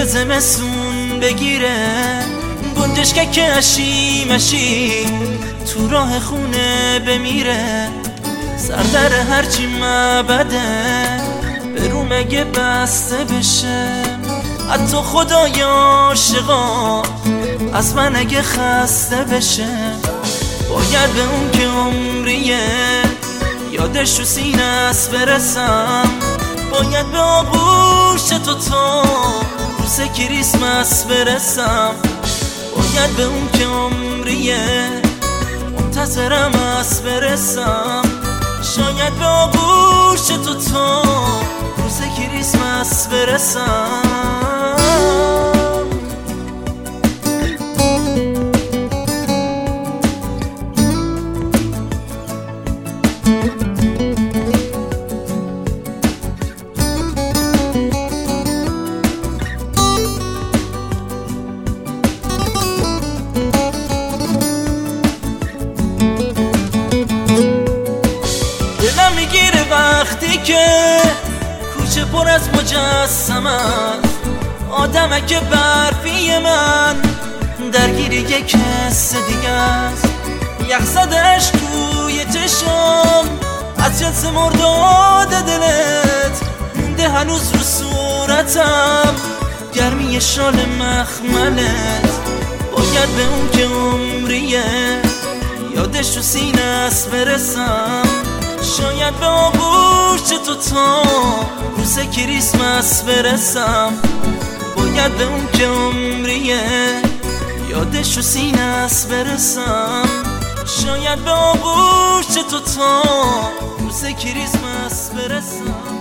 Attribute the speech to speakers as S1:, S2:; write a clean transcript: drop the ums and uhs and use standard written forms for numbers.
S1: زمستون بگیره گنجشک که مشی تو راه خونه بمیره، سردر هرچی مبده به رو مگه بسته بشه. حتی خدای عاشقا از من اگه خسته بشه، باید به اون که عمریه یادش رو سینه است برسم. باید به آغوش تو تا روز کریسمس برسم. باید به اون که عمریه منتظرم است برسم. شاید به آغوش تو تا روز کریسمس برسم. دلم میگیره وقتی که کوچه پر از مجسم است، آدمک برفی من درگیر یک حس دیگه است. یخ زدش توی چشم از جنس مرداد دلت مونده هنوز رو صورتم گرمی شال مخملت. باید به اون که عمریه یادش رو سینه است برسم. شاید به آغوش تو تا روز کریسمس برسم. باید به اون که عمریه یادش رو سینه است برسم. شاید به آغوش تو تا روز کریسمس برسم.